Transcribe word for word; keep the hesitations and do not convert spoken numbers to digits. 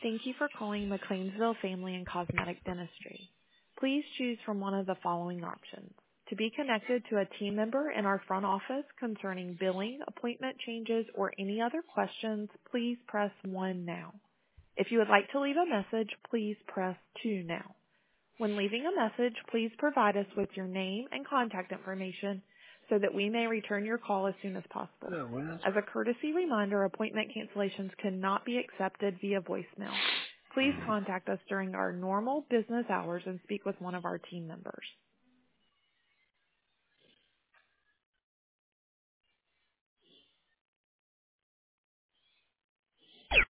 Thank you for calling McLeansville Family and Cosmetic Dentistry. Please choose from one of the following options. To be connected to a team member in our front office concerning billing, appointment changes, or any other questions, please press one now. If you would like to leave a message, please press two now. When leaving a message, please provide us with your name and contact information so that we may return your call as soon as possible. Yeah, Wes. As a courtesy reminder, appointment cancellations cannot be accepted via voicemail. Please contact us during our normal business hours and speak with one of our team members.